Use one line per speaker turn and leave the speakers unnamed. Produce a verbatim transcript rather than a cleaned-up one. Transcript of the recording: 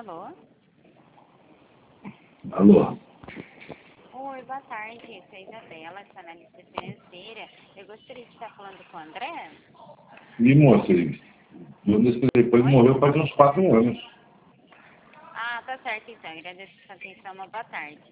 Alô?
Alô?
Oi, boa tarde. Sou a Isabela, sou analista financeira. Eu gostaria de estar falando com o André.
E moça, depois
Oi?
morreu faz uns quatro anos.
Ah, tá certo então. Agradeço a sua atenção. Uma boa tarde.